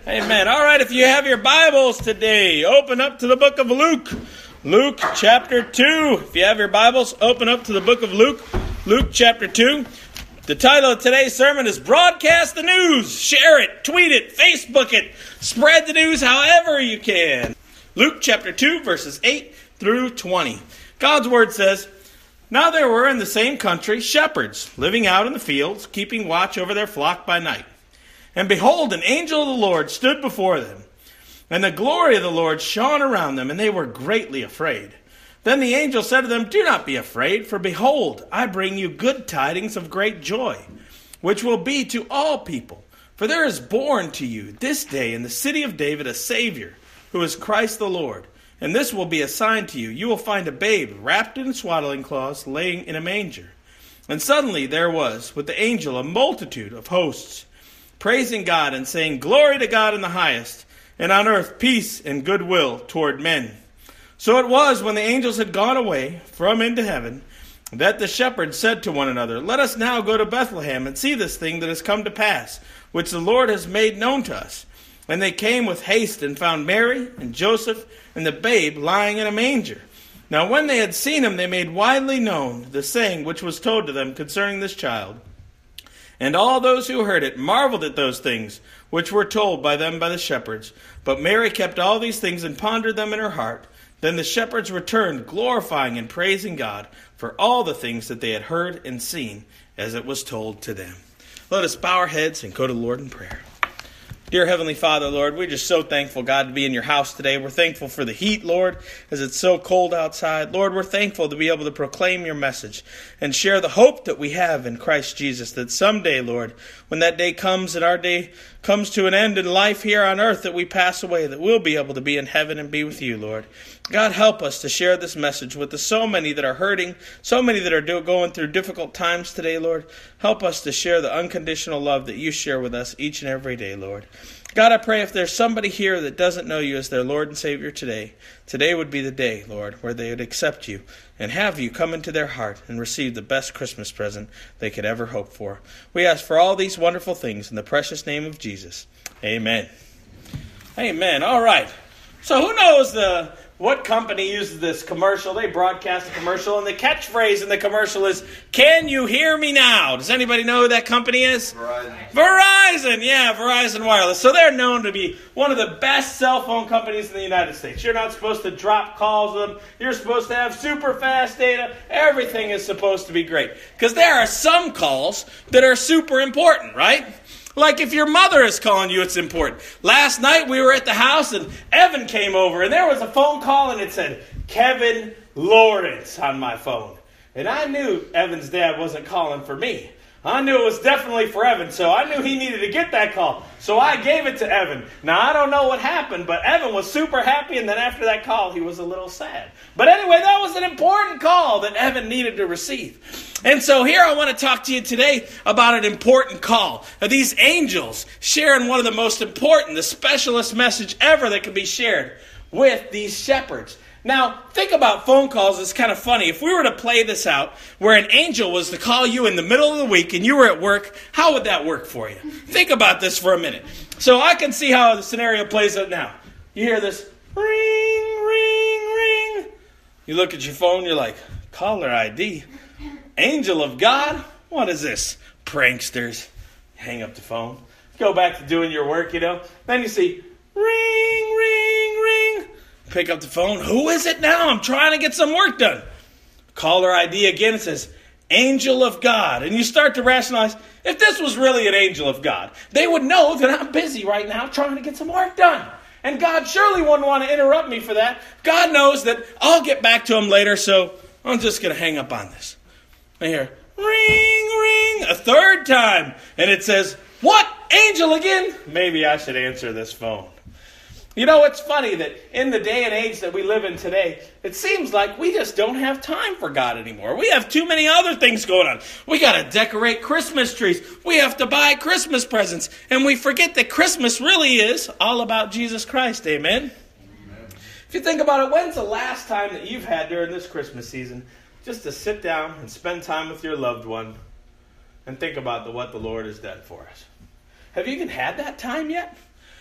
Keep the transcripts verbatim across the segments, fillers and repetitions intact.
Amen. All right, if you have your Bibles today, open up to the book of Luke. Luke chapter two. If you have your Bibles, open up to the book of Luke. Luke chapter two. The title of today's sermon is Broadcast the News. Share it, tweet it, Facebook it. Spread the news however you can. Luke chapter two, verses eight through twenty. God's word says, "Now there were in the same country shepherds living out in the fields, keeping watch over their flock by night. And behold, an angel of the Lord stood before them. And the glory of the Lord shone around them, and they were greatly afraid. Then the angel said to them, 'Do not be afraid, for behold, I bring you good tidings of great joy, which will be to all people. For there is born to you this day in the city of David a Savior, who is Christ the Lord. And this will be a sign to you. You will find a babe wrapped in swaddling cloths, laying in a manger.' And suddenly there was with the angel a multitude of hosts, praising God and saying, 'Glory to God in the highest, and on earth peace and goodwill toward men.' So it was, when the angels had gone away from into heaven, that the shepherds said to one another, 'Let us now go to Bethlehem and see this thing that has come to pass, which the Lord has made known to us.' And they came with haste and found Mary and Joseph and the babe lying in a manger. Now when they had seen him, they made widely known the saying which was told to them concerning this child. And all those who heard it marveled at those things which were told by them by the shepherds. But Mary kept all these things and pondered them in her heart. Then the shepherds returned, glorifying and praising God for all the things that they had heard and seen, as it was told to them." Let us bow our heads and go to the Lord in prayer. Dear Heavenly Father, Lord, we're just so thankful, God, to be in your house today. We're thankful for the heat, Lord, as it's so cold outside. Lord, we're thankful to be able to proclaim your message and share the hope that we have in Christ Jesus, that someday, Lord, when that day comes and our day comes to an end in life here on earth, that we pass away, that we'll be able to be in heaven and be with you, Lord. God, help us to share this message with the so many that are hurting, so many that are do, going through difficult times today, Lord. Help us to share the unconditional love that you share with us each and every day, Lord. God, I pray if there's somebody here that doesn't know you as their Lord and Savior today, today would be the day, Lord, where they would accept you and have you come into their heart and receive the best Christmas present they could ever hope for. We ask for all these wonderful things in the precious name of Jesus. Amen. Amen. All right. So who knows the what company uses this commercial? They broadcast a commercial, and the catchphrase in the commercial is, "Can you hear me now?" Does anybody know who that company is? Verizon. Verizon, yeah, Verizon Wireless. So they're known to be one of the best cell phone companies in the United States. You're not supposed to drop calls with them. You're supposed to have super fast data. Everything is supposed to be great. Because there are some calls that are super important, right? Like if your mother is calling you, it's important. Last night we were at the house and Evan came over and there was a phone call and it said, "Kevin Lawrence" on my phone. And I knew Evan's dad wasn't calling for me. I knew it was definitely for Evan, so I knew he needed to get that call. So I gave it to Evan. Now, I don't know what happened, but Evan was super happy, and then after that call, he was a little sad. But anyway, that was an important call that Evan needed to receive. And so here I want to talk to you today about an important call. Now, these angels sharing one of the most important, the specialist message ever that can be shared with these shepherds. Now, think about phone calls. It's kind of funny. If we were to play this out where an angel was to call you in the middle of the week and you were at work, how would that work for you? Think about this for a minute. So I can see how the scenario plays out now. You hear this ring, ring, ring. You look at your phone, you're like, caller I D. Angel of God? What is this? Pranksters. Hang up the phone. Go back to doing your work, you know. Then you see ring, ring, ring. Pick up the phone. Who is it now? I'm trying to get some work done. Caller I D again. It says, Angel of God. And you start to rationalize, if this was really an angel of God, they would know that I'm busy right now trying to get some work done. And God surely wouldn't want to interrupt me for that. God knows that I'll get back to him later, so I'm just going to hang up on this. I hear, ring, ring, a third time. And it says, what? Angel again? Maybe I should answer this phone. You know, it's funny that in the day and age that we live in today, it seems like we just don't have time for God anymore. We have too many other things going on. We got to decorate Christmas trees. We have to buy Christmas presents. And we forget that Christmas really is all about Jesus Christ. Amen? Amen. If you think about it, when's the last time that you've had during this Christmas season just to sit down and spend time with your loved one and think about the, what the Lord has done for us? Have you even had that time yet?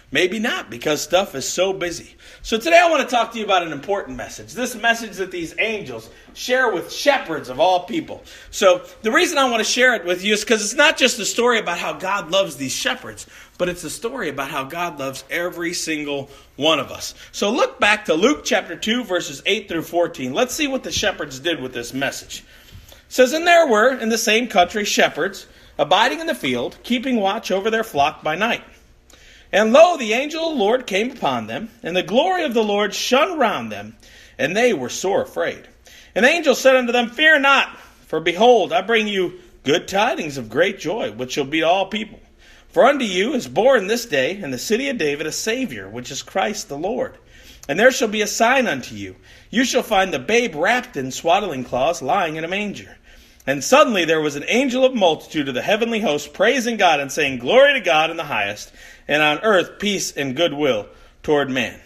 Maybe not, because stuff is so busy. So today I want to talk to you about an important message. This message that these angels share with shepherds of all people. So the reason I want to share it with you is because it's not just a story about how God loves these shepherds, but it's a story about how God loves every single one of us. So look back to Luke chapter two, verses eight through fourteen. Let's see what the shepherds did with this message. It says, "And there were in the same country shepherds abiding in the field, keeping watch over their flock by night. And lo, the angel of the Lord came upon them, and the glory of the Lord shone round them, and they were sore afraid. And the angel said unto them, Fear not, for behold, I bring you good tidings of great joy, which shall be to all people. For unto you is born this day in the city of David a Savior, which is Christ the Lord. And there shall be a sign unto you. You shall find the babe wrapped in swaddling cloths, lying in a manger. And suddenly there was an angel of multitude of the heavenly host, praising God and saying, Glory to God in the highest, and on earth peace and goodwill toward man."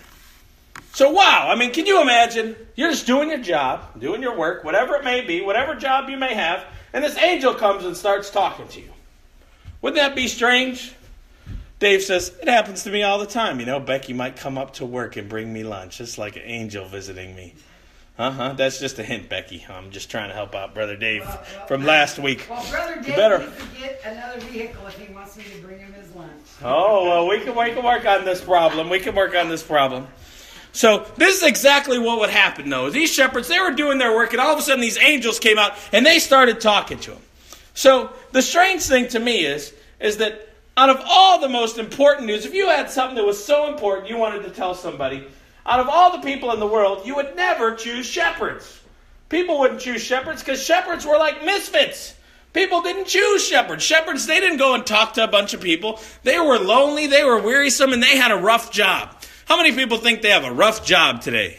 So wow, I mean, can you imagine? You're just doing your job, doing your work, whatever it may be, whatever job you may have, and this angel comes and starts talking to you. Wouldn't that be strange? Dave says, it happens to me all the time. You know, Becky might come up to work and bring me lunch. It's like an angel visiting me. Uh-huh, that's just a hint, Becky. I'm just trying to help out Brother Dave well, well, from last week. Well, Brother Dave better... needs to get another vehicle if he wants me to bring him his lunch. Oh, well, we can, we can work on this problem. We can work on this problem. So this is exactly what would happen, though. These shepherds, they were doing their work, and all of a sudden these angels came out, and they started talking to them. So the strange thing to me is, is that out of all the most important news, if you had something that was so important you wanted to tell somebody, out of all the people in the world, you would never choose shepherds. People wouldn't choose shepherds because shepherds were like misfits. People didn't choose shepherds. Shepherds, they didn't go and talk to a bunch of people. They were lonely, they were wearisome, and they had a rough job. How many people think they have a rough job today?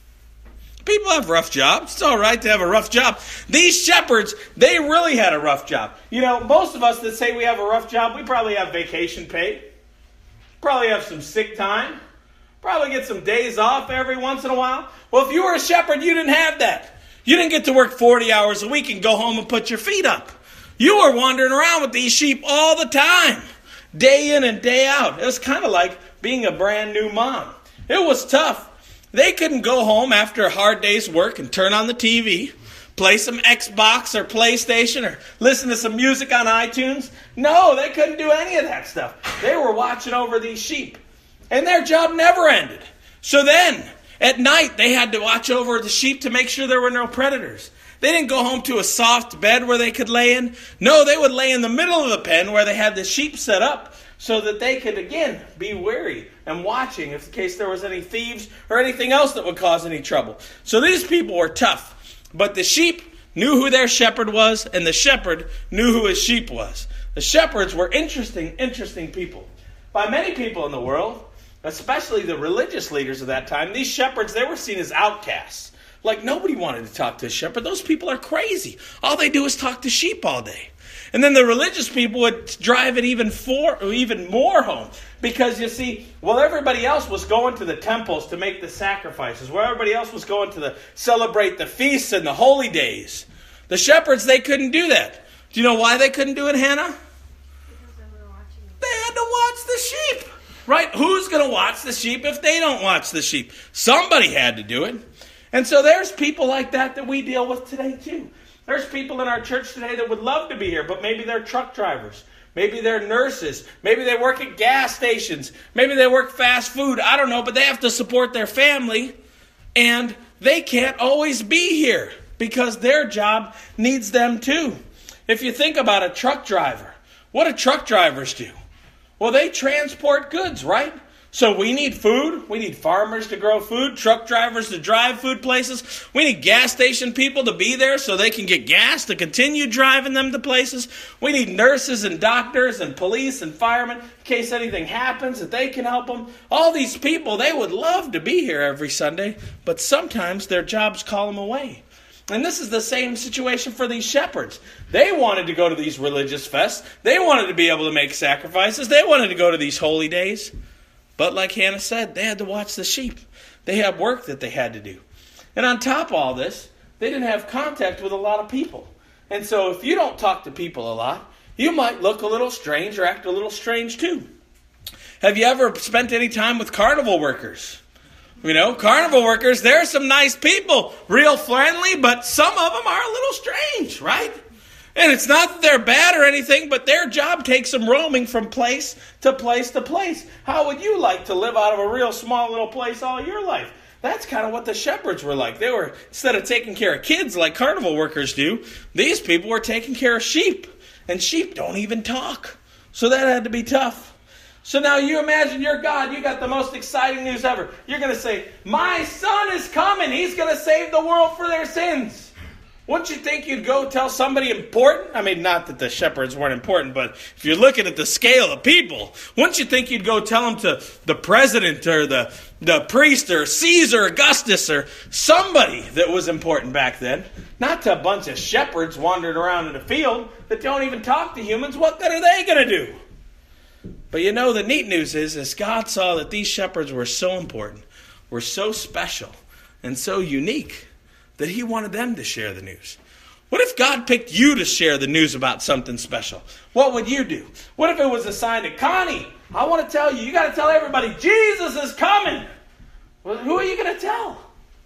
People have rough jobs. It's all right to have a rough job. These shepherds, they really had a rough job. You know, most of us that say we have a rough job, we probably have vacation pay. Probably have some sick time. Probably get some days off every once in a while. Well, if you were a shepherd, you didn't have that. You didn't get to work forty hours a week and go home and put your feet up. You were wandering around with these sheep all the time, day in and day out. It was kind of like being a brand new mom. It was tough. They couldn't go home after a hard day's work and turn on the T V, play some Xbox or PlayStation or listen to some music on iTunes. No, they couldn't do any of that stuff. They were watching over these sheep. And their job never ended. So then, at night, they had to watch over the sheep to make sure there were no predators. They didn't go home to a soft bed where they could lay in. No, they would lay in the middle of the pen where they had the sheep set up so that they could, again, be wary and watching in case there was any thieves or anything else that would cause any trouble. So these people were tough. But the sheep knew who their shepherd was, and the shepherd knew who his sheep was. The shepherds were interesting, interesting people. By many people in the world, especially the religious leaders of that time, these shepherds, they were seen as outcasts. Like nobody wanted to talk to a shepherd. Those people are crazy. All they do is talk to sheep all day. And then the religious people would drive it even for, or even more home. Because you see, while everybody else was going to the temples to make the sacrifices, while everybody else was going to the, celebrate the feasts and the holy days, the shepherds, they couldn't do that. Do you know why they couldn't do it, Hannah? Because they were watching them. They had to watch the sheep. Right? Who's going to watch the sheep if they don't watch the sheep? Somebody had to do it. And so there's people like that that we deal with today too. There's people in our church today that would love to be here, but maybe they're truck drivers. Maybe they're nurses. Maybe they work at gas stations. Maybe they work fast food. I don't know, but they have to support their family. And they can't always be here because their job needs them too. If you think about a truck driver, what do truck drivers do? Well, they transport goods, right? So we need food. We need farmers to grow food, truck drivers to drive food places. We need gas station people to be there so they can get gas to continue driving them to places. We need nurses and doctors and police and firemen in case anything happens that they can help them. All these people, they would love to be here every Sunday, but sometimes their jobs call them away. And this is the same situation for these shepherds. They wanted to go to these religious fests. They wanted to be able to make sacrifices. They wanted to go to these holy days. But like Hannah said, they had to watch the sheep. They had work that they had to do. And on top of all this, they didn't have contact with a lot of people. And so if you don't talk to people a lot, you might look a little strange or act a little strange too. Have you ever spent any time with carnival workers? You know, carnival workers, they're some nice people, real friendly, but some of them are a little strange, right? And it's not that they're bad or anything, but their job takes them roaming from place to place to place. How would you like to live out of a real small little place all your life? That's kind of what the shepherds were like. They were, instead of taking care of kids like carnival workers do, these people were taking care of sheep. And sheep don't even talk. So that had to be tough. So now you imagine you're God. You got the most exciting news ever. You're going to say, my son is coming. He's going to save the world for their sins. Wouldn't you think you'd go tell somebody important? I mean, not that the shepherds weren't important, but if you're looking at the scale of people, wouldn't you think you'd go tell them to the president or the, the priest or Caesar Augustus or somebody that was important back then? Not to a bunch of shepherds wandering around in a field that don't even talk to humans. What good are they going to do? But you know, the neat news is, is God saw that these shepherds were so important, were so special, and so unique, that he wanted them to share the news. What if God picked you to share the news about something special? What would you do? What if it was assigned to Connie? I want to tell you, you got to tell everybody, Jesus is coming. Well, who are you going to tell?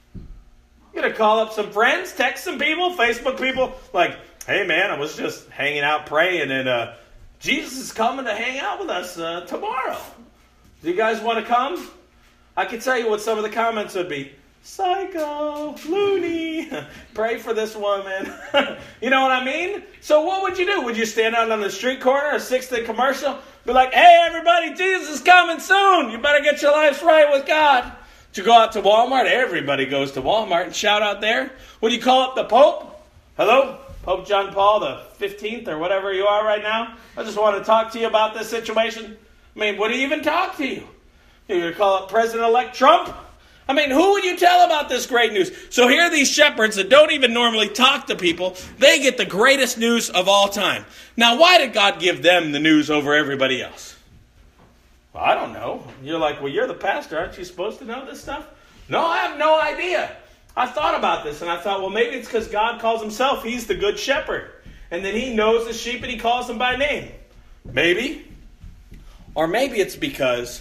You're going to call up some friends, text some people, Facebook people, like, hey man, I was just hanging out praying and uh, Jesus is coming to hang out with us uh, tomorrow. Do you guys want to come? I can tell you what some of the comments would be. Psycho, loony, pray for this woman. You know what I mean? So what would you do? Would you stand out on the street corner, a six-day commercial, be like, hey everybody, Jesus is coming soon. You better get your lives right with God. Would you go out to Walmart? Everybody goes to Walmart and shout out there. Would you call up the Pope? Hello? Pope John Paul the fifteenth or whatever you are right now. I just want to talk to you about this situation. I mean, would he even talk to you? You're going to call up President-elect Trump? I mean, who would you tell about this great news? So here are these shepherds that don't even normally talk to people. They get the greatest news of all time. Now, why did God give them the news over everybody else? Well, I don't know. You're like, well, you're the pastor. Aren't you supposed to know this stuff? No, I have no idea. I thought about this, and I thought, well, maybe it's because God calls himself, he's the good shepherd. And then he knows the sheep and he calls them by name. Maybe. Or maybe it's because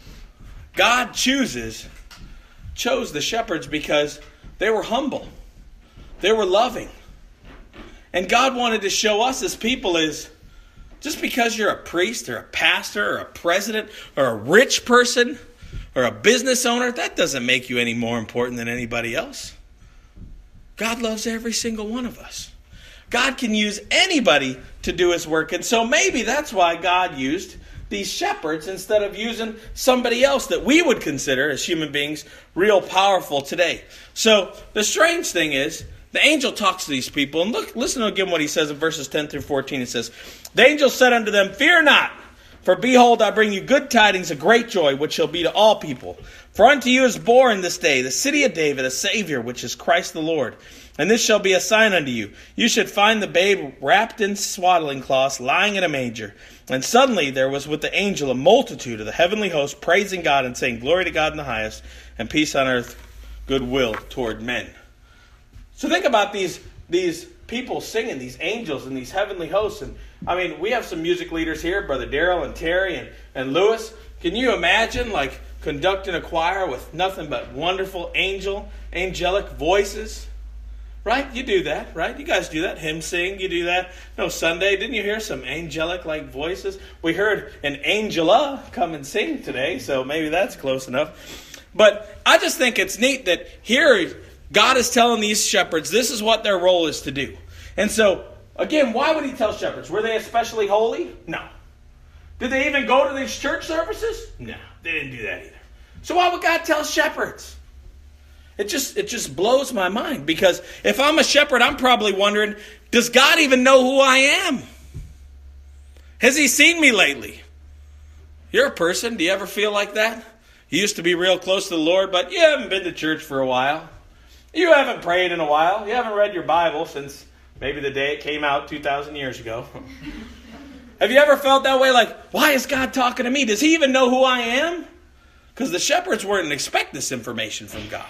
God chooses... chose the shepherds because they were humble. They were loving. And God wanted to show us as people is just because you're a priest or a pastor or a president or a rich person or a business owner, that doesn't make you any more important than anybody else. God loves every single one of us. God can use anybody to do his work. And so maybe that's why God used these shepherds instead of using somebody else that we would consider as human beings real powerful today. So the strange thing is, the angel talks to these people, and look, listen to again what he says in verses ten through fourteen. It says, the angel said unto them, fear not, for behold, I bring you good tidings of great joy, which shall be to all people. For unto you is born this day the city of David, a Savior, which is Christ the Lord. And this shall be a sign unto you. You should find the babe wrapped in swaddling cloths, lying in a manger. And suddenly there was with the angel a multitude of the heavenly host, praising God and saying, glory to God in the highest, and peace on earth, goodwill toward men. So think about these, these people singing, these angels and these heavenly hosts. And I mean, we have some music leaders here, Brother Darrell and Terry and, and Lewis. Can you imagine like conducting a choir with nothing but wonderful angel, angelic voices? Right? You do that, right? You guys do that. Hymn sing, you do that. No, Sunday, didn't you hear some angelic-like voices? We heard an Angela come and sing today, so maybe that's close enough. But I just think it's neat that here God is telling these shepherds this is what their role is to do. And so, again, why would he tell shepherds? Were they especially holy? No. Did they even go to these church services? No, they didn't do that either. So why would God tell shepherds? It just it just blows my mind, because if I'm a shepherd, I'm probably wondering, does God even know who I am? Has he seen me lately? You're a person. Do you ever feel like that? You used to be real close to the Lord, but you haven't been to church for a while. You haven't prayed in a while. You haven't read your Bible since maybe the day it came out two thousand years ago. Have you ever felt that way? Like, why is God talking to me? Does he even know who I am? Because the shepherds weren't expect this information from God.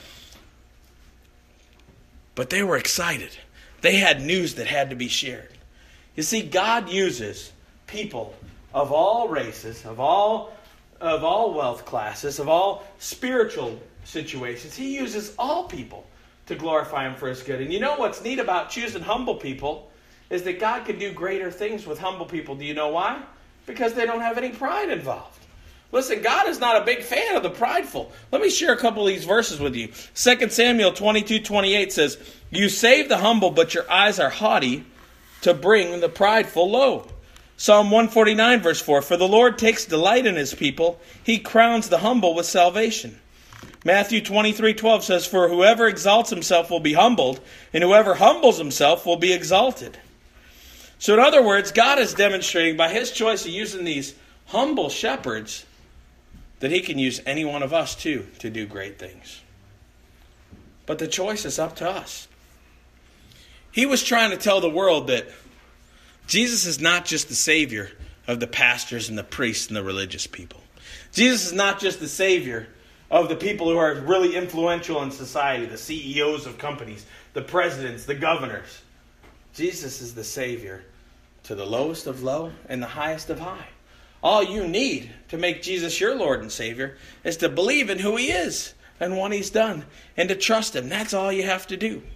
But they were excited. They had news that had to be shared. You see, God uses people of all races, of all of all wealth classes, of all spiritual situations. He uses all people to glorify Him for His good. And you know what's neat about choosing humble people is that God can do greater things with humble people. Do you know why? Because they don't have any pride involved. Listen, God is not a big fan of the prideful. Let me share a couple of these verses with you. Second Samuel twenty-two twenty-eight says, "You save the humble, but your eyes are haughty to bring the prideful low." Psalm one forty-nine verse four, "For the Lord takes delight in His people. He crowns the humble with salvation." Matthew twenty-three twelve says, "For whoever exalts himself will be humbled, and whoever humbles himself will be exalted." So in other words, God is demonstrating by His choice of using these humble shepherds that He can use any one of us too to do great things. But the choice is up to us. He was trying to tell the world that Jesus is not just the Savior of the pastors and the priests and the religious people. Jesus is not just the Savior of the people who are really influential in society, the C E Os of companies, the presidents, the governors. Jesus is the Savior to the lowest of low and the highest of high. All you need to make Jesus your Lord and Savior is to believe in who He is and what He's done and to trust Him. That's all you have to do.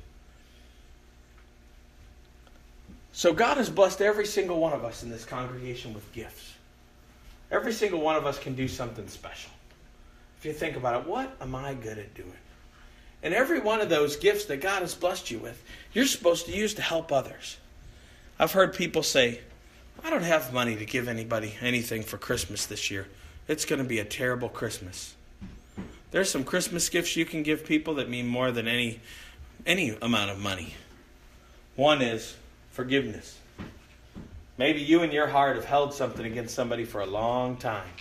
So God has blessed every single one of us in this congregation with gifts. Every single one of us can do something special. If you think about it, what am I good at doing? And every one of those gifts that God has blessed you with, you're supposed to use to help others. I've heard people say, "I don't have money to give anybody anything for Christmas this year. It's going to be a terrible Christmas." There's some Christmas gifts you can give people that mean more than any, any amount of money. One is forgiveness. Maybe you in your heart have held something against somebody for a long time.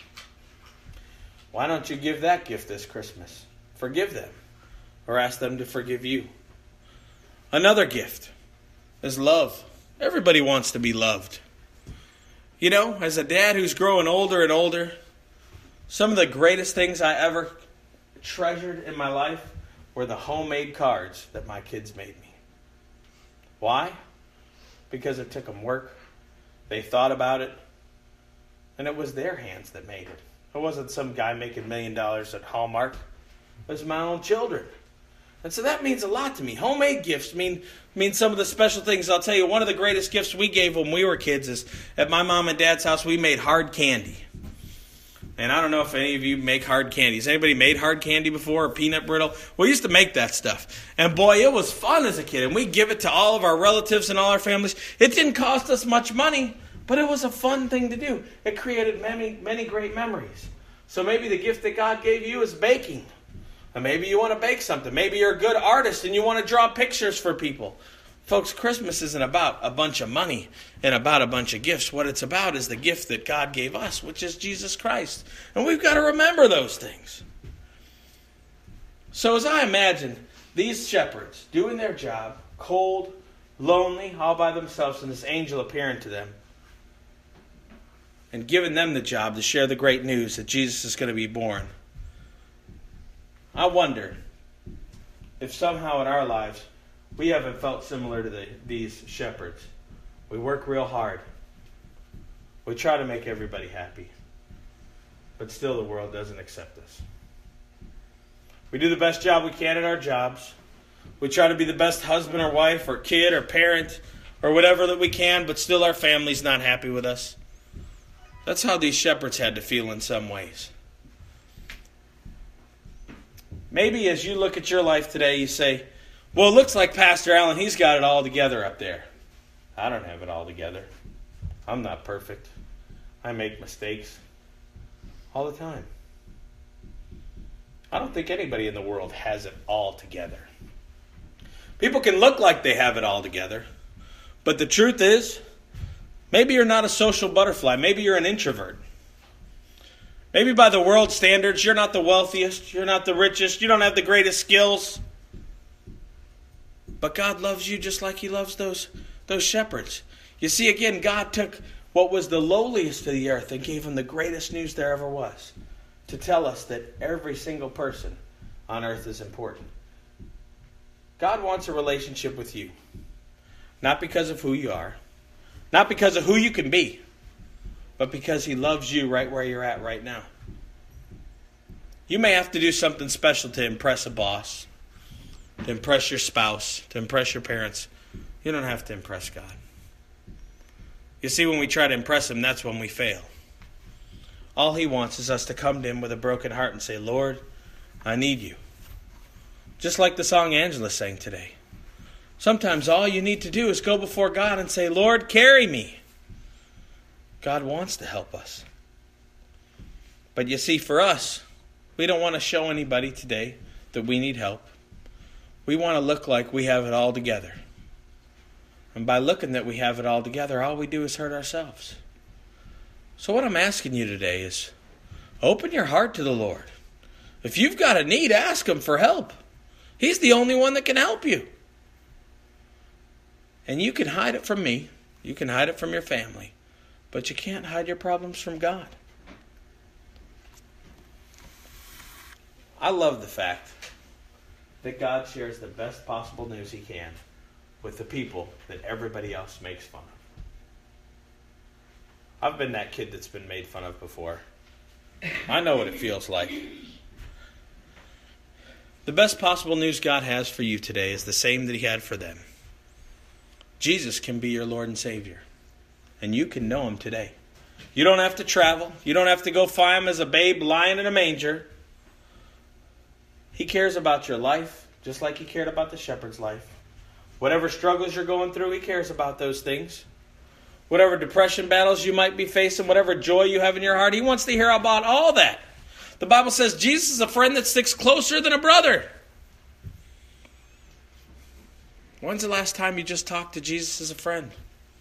Why don't you give that gift this Christmas? Forgive them. Or ask them to forgive you. Another gift is love. Everybody wants to be loved. You know, as a dad who's growing older and older, some of the greatest things I ever treasured in my life were the homemade cards that my kids made me. Why? Because it took them work. They thought about it. And it was their hands that made it. It wasn't some guy making a million dollars at Hallmark. It was my own children. And so that means a lot to me. Homemade gifts mean mean some of the special things. I'll tell you, one of the greatest gifts we gave when we were kids is at my mom and dad's house, we made hard candy. And I don't know if any of you make hard candy. Has anybody made hard candy before, or peanut brittle? We used to make that stuff. And boy, it was fun as a kid. And we'd give it to all of our relatives and all our families. It didn't cost us much money, but it was a fun thing to do. It created many, many great memories. So maybe the gift that God gave you is baking. And maybe you want to bake something. Maybe you're a good artist and you want to draw pictures for people. Folks, Christmas isn't about a bunch of money and about a bunch of gifts. What it's about is the gift that God gave us, which is Jesus Christ. And we've got to remember those things. So as I imagine these shepherds doing their job, cold, lonely, all by themselves, and this angel appearing to them, and giving them the job to share the great news that Jesus is going to be born, I wonder if somehow in our lives we haven't felt similar to the, these shepherds. We work real hard. We try to make everybody happy. But still the world doesn't accept us. We do the best job we can at our jobs. We try to be the best husband or wife or kid or parent or whatever that we can, but still our family's not happy with us. That's how these shepherds had to feel in some ways. Maybe as you look at your life today, you say, well, it looks like Pastor Allen, he's got it all together up there. I don't have it all together. I'm not perfect. I make mistakes all the time. I don't think anybody in the world has it all together. People can look like they have it all together, but the truth is, maybe you're not a social butterfly. Maybe you're an introvert. Maybe by the world standards, you're not the wealthiest, you're not the richest, you don't have the greatest skills. But God loves you just like He loves those, those shepherds. You see, again, God took what was the lowliest of the earth and gave them the greatest news there ever was, to tell us that every single person on earth is important. God wants a relationship with you, not because of who you are, not because of who you can be, but because He loves you right where you're at right now. You may have to do something special to impress a boss, to impress your spouse, to impress your parents. You don't have to impress God. You see, when we try to impress Him, that's when we fail. All He wants is us to come to Him with a broken heart and say, Lord, I need you. Just like the song Angela sang today. Sometimes all you need to do is go before God and say, Lord, carry me. God wants to help us. But you see, for us, we don't want to show anybody today that we need help. We want to look like we have it all together. And by looking that we have it all together, all we do is hurt ourselves. So what I'm asking you today is, open your heart to the Lord. If you've got a need, ask Him for help. He's the only one that can help you. And you can hide it from me. You can hide it from your family. But you can't hide your problems from God. I love the fact that God shares the best possible news He can with the people that everybody else makes fun of. I've been that kid that's been made fun of before. I know what it feels like. The best possible news God has for you today is the same that He had for them. Jesus can be your Lord and Savior. And you can know Him today. You don't have to travel. You don't have to go find Him as a babe lying in a manger. He cares about your life just like He cared about the shepherd's life. Whatever struggles you're going through, He cares about those things. Whatever depression battles you might be facing, whatever joy you have in your heart, He wants to hear about all that. The Bible says Jesus is a friend that sticks closer than a brother. When's the last time you just talked to Jesus as a friend?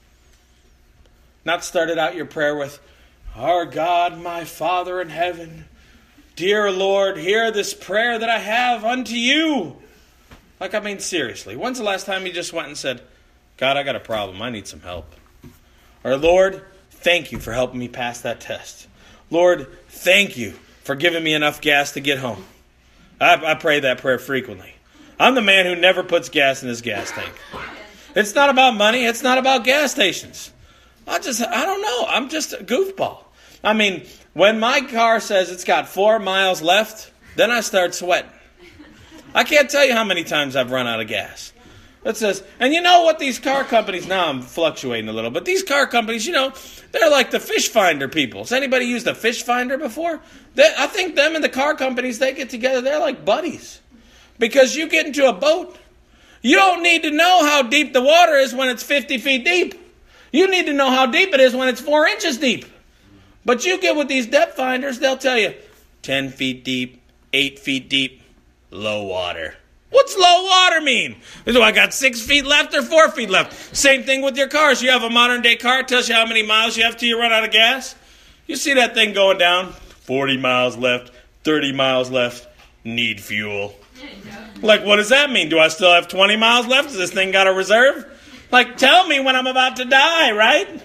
Not started out your prayer with, Our God, my Father in heaven, dear Lord, hear this prayer that I have unto you. Like, I mean, seriously. When's the last time you just went and said, God, I got a problem. I need some help. Or, Lord, thank you for helping me pass that test. Lord, thank you for giving me enough gas to get home. I, I pray that prayer frequently. I'm the man who never puts gas in his gas tank. It's not about money. It's not about gas stations. I just, I don't know. I'm just a goofball. I mean, when my car says it's got four miles left, then I start sweating. I can't tell you how many times I've run out of gas. It says, and you know what these car companies, now I'm fluctuating a little, but these car companies, you know, they're like the fish finder people. Has anybody used a fish finder before? They, I think them and the car companies, they get together, they're like buddies. Because you get into a boat, you don't need to know how deep the water is when it's fifty feet deep. You need to know how deep it is when it's four inches deep. But you get with these depth finders, they'll tell you ten feet deep, eight feet deep, low water. What's low water mean? Do I got six feet left or four feet left? Same thing with your cars. You have a modern day car, it tells you how many miles you have till you run out of gas. You see that thing going down, forty miles left, thirty miles left, need fuel. Like, what does that mean? Do I still have twenty miles left? Does this thing got a reserve? Like, tell me when I'm about to die, right?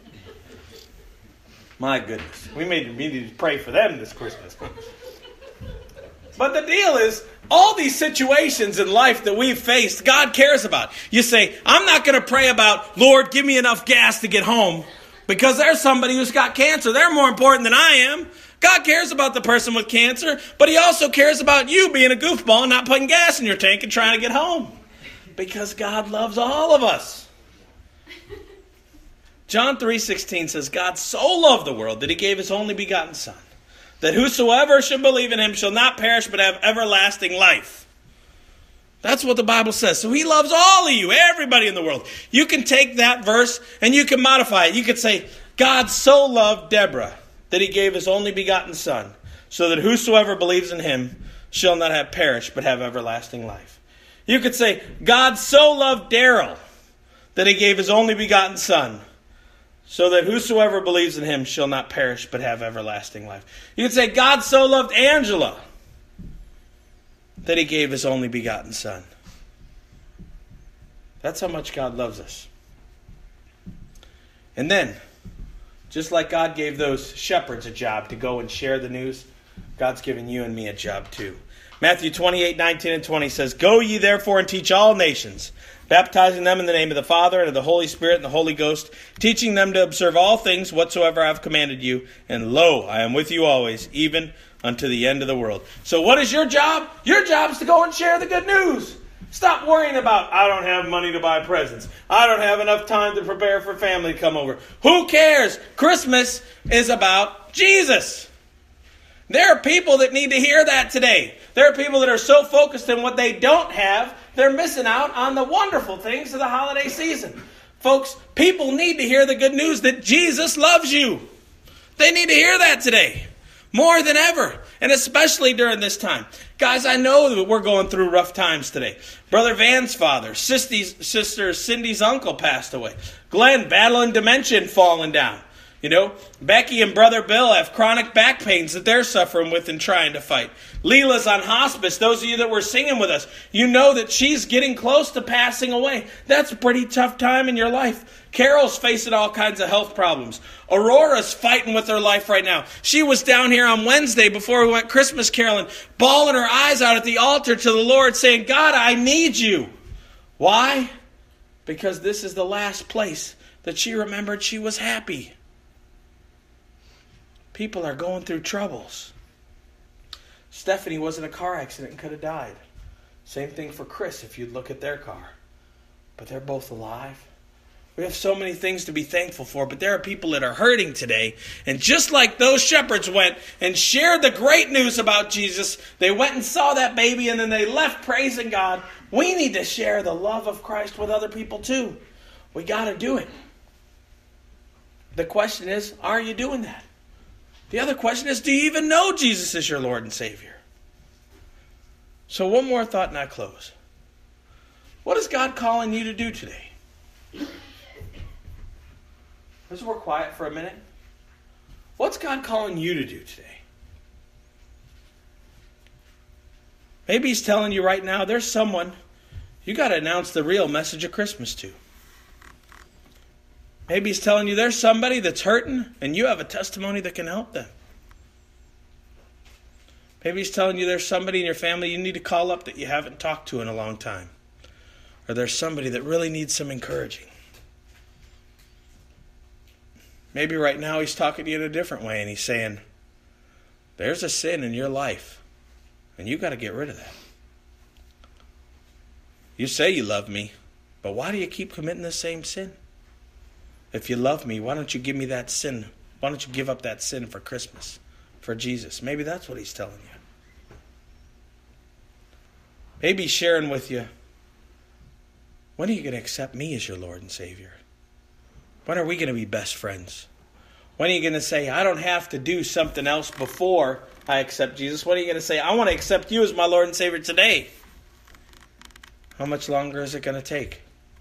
My goodness. We may need to pray for them this Christmas. But the deal is, all these situations in life that we've faced, God cares about. You say, I'm not going to pray about, Lord, give me enough gas to get home, because there's somebody who's got cancer. They're more important than I am. God cares about the person with cancer, but He also cares about you being a goofball and not putting gas in your tank and trying to get home. Because God loves all of us. John three sixteen says, God so loved the world that He gave His only begotten Son, that whosoever should believe in Him shall not perish but have everlasting life. That's what the Bible says. So He loves all of you, everybody in the world. You can take that verse and you can modify it. You could say, God so loved Deborah that He gave His only begotten Son, so that whosoever believes in Him shall not have perished but have everlasting life. You could say, God so loved Daryl that He gave His only begotten Son, so that whosoever believes in Him shall not perish but have everlasting life. You could say, God so loved Angela that He gave His only begotten Son. That's how much God loves us. And then, just like God gave those shepherds a job to go and share the news, God's given you and me a job too. Matthew twenty-eight, nineteen, and twenty says, Go ye therefore and teach all nations, baptizing them in the name of the Father and of the Holy Spirit and the Holy Ghost, teaching them to observe all things whatsoever I have commanded you. And lo, I am with you always, even unto the end of the world. So what is your job? Your job is to go and share the good news. Stop worrying about, I don't have money to buy presents. I don't have enough time to prepare for family to come over. Who cares? Christmas is about Jesus. There are people that need to hear that today. There are people that are so focused on what they don't have, they're missing out on the wonderful things of the holiday season. Folks, people need to hear the good news that Jesus loves you. They need to hear that today. More than ever. And especially during this time. Guys, I know that we're going through rough times today. Brother Van's father, Sisty's, sister Cindy's uncle passed away. Glenn battling dementia and falling down. You know, Becky and Brother Bill have chronic back pains that they're suffering with and trying to fight. Leela's on hospice. Those of you that were singing with us, you know that she's getting close to passing away. That's a pretty tough time in your life. Carol's facing all kinds of health problems. Aurora's fighting with her life right now. She was down here on Wednesday before we went Christmas caroling, bawling her eyes out at the altar to the Lord saying, God, I need you. Why? Because this is the last place that she remembered she was happy. People are going through troubles. Stephanie was in a car accident and could have died. Same thing for Chris if you'd look at their car. But they're both alive. We have so many things to be thankful for, but there are people that are hurting today. And just like those shepherds went and shared the great news about Jesus, they went and saw that baby and then they left praising God. We need to share the love of Christ with other people too. We got to do it. The question is, are you doing that? The other question is, do you even know Jesus is your Lord and Savior? So one more thought and I close. What is God calling you to do today? Let's work quiet for a minute. What's God calling you to do today? Maybe He's telling you right now, there's someone you got to announce the real message of Christmas to. Maybe He's telling you there's somebody that's hurting and you have a testimony that can help them. Maybe He's telling you there's somebody in your family you need to call up that you haven't talked to in a long time. Or there's somebody that really needs some encouraging. Maybe right now He's talking to you in a different way and He's saying, there's a sin in your life and you got to get rid of that. You say you love me, but why do you keep committing the same sin? If you love me, why don't you give me that sin? Why don't you give up that sin for Christmas, for Jesus? Maybe that's what He's telling you. Maybe He's sharing with you, when are you going to accept me as your Lord and Savior? When are we going to be best friends? When are you going to say, I don't have to do something else before I accept Jesus? When are you going to say, I want to accept you as my Lord and Savior today? How much longer is it going to take?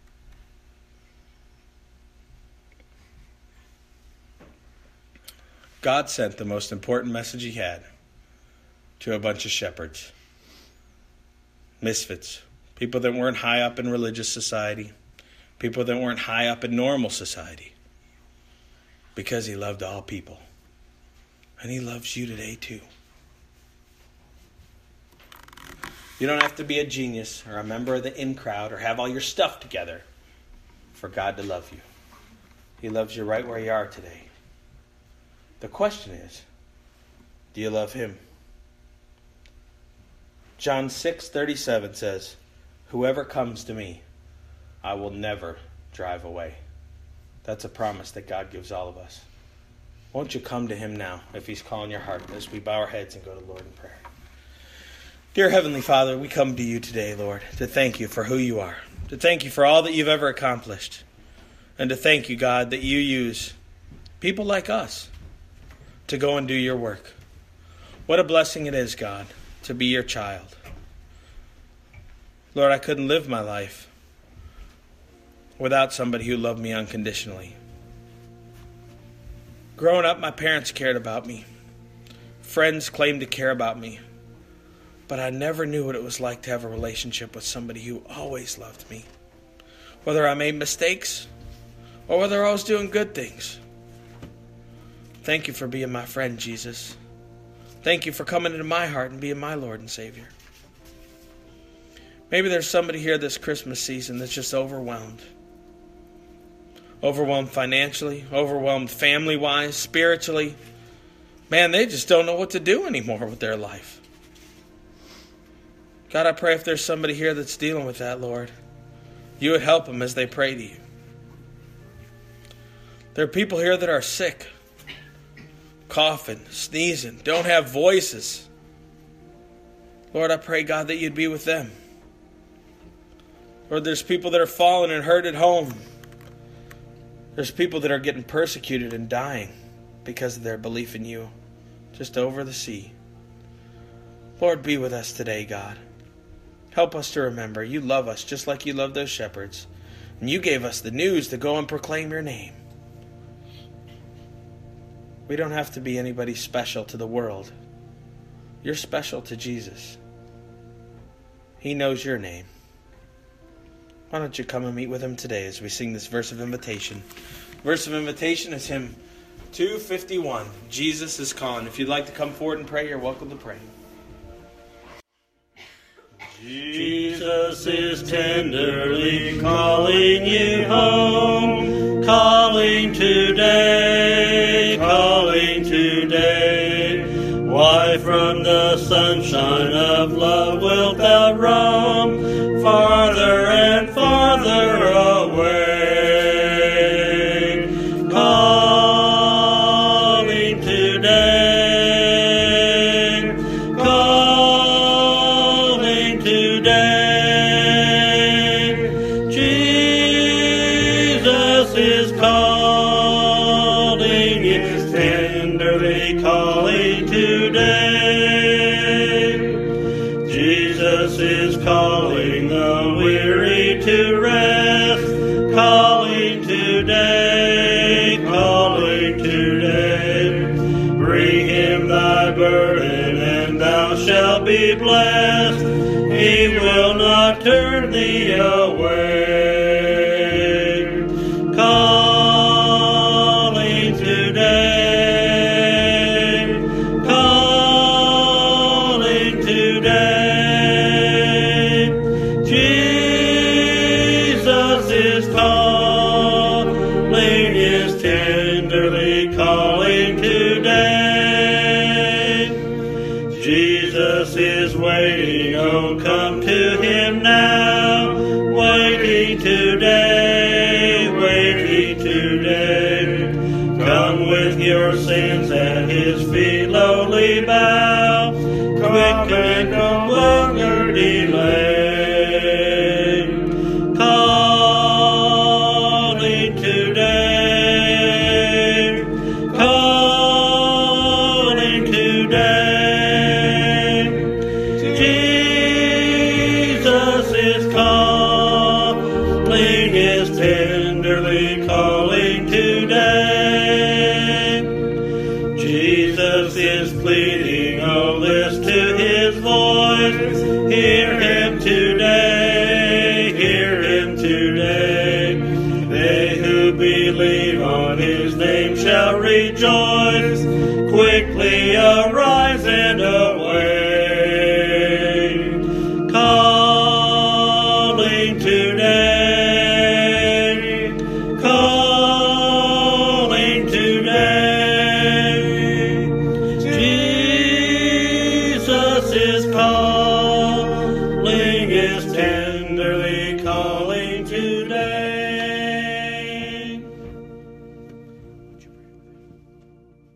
God sent the most important message He had to a bunch of shepherds. Misfits. People that weren't high up in religious society. People that weren't high up in normal society. Because He loved all people. And He loves you today too. You don't have to be a genius or a member of the in crowd or have all your stuff together for God to love you. He loves you right where you are today. The question is, do you love Him? John six thirty-seven says, whoever comes to me, I will never drive away. That's a promise that God gives all of us. Won't you come to Him now if He's calling your heart as we bow our heads and go to the Lord in prayer. Dear Heavenly Father, we come to you today, Lord, to thank you for who you are, to thank you for all that you've ever accomplished, and to thank you, God, that you use people like us to go and do your work. What a blessing it is, God, to be your child. Lord, I couldn't live my life without somebody who loved me unconditionally. Growing up, my parents cared about me. Friends claimed to care about me. But I never knew what it was like to have a relationship with somebody who always loved me. Whether I made mistakes or whether I was doing good things. Thank you for being my friend, Jesus. Thank you for coming into my heart and being my Lord and Savior. Maybe there's somebody here this Christmas season that's just overwhelmed. Overwhelmed financially, overwhelmed family-wise, spiritually, Man, they just don't know what to do anymore with their life. God, I pray if there's somebody here that's dealing with that, Lord, you would help them as they pray to you. There are people here that are sick, coughing, sneezing, don't have voices. Lord, I pray, God, that you'd be with them. Lord, there's people that are fallen and hurt at home. There's people that are getting persecuted and dying because of their belief in you, just over the sea. Lord, be with us today, God. Help us to remember you love us just like you love those shepherds. And you gave us the news to go and proclaim your name. We don't have to be anybody special to the world. You're special to Jesus. He knows your name. Why don't you come and meet with him today as we sing this verse of invitation. Verse of invitation is hymn two fifty-one. Jesus is calling. If you'd like to come forward and pray, you're welcome to pray. Jesus is tenderly calling you home, calling today, calling today. Why from the sunshine of love wilt thou roam, farther and farther away? Calling today, calling today. Jesus is calling, is tenderly calling today. Jesus is calling the weary to rest, calling today, calling today. Bring him thy burden and thou shalt be blessed. He will not turn thee away. Calling today, calling today. Jesus is calling, is tenderly calling today. Jesus is waiting, oh come to him now. Waiting today, waiting today. Come with your sins at his feet lowly bow. Quick and no longer delay. Calling today, calling today. Jesus is calling, is tenderly calling today. Jesus is pleading, oh listen to his voice. Hear him today, hear him today. They who believe on his name shall rejoice. Quickly arise and awake.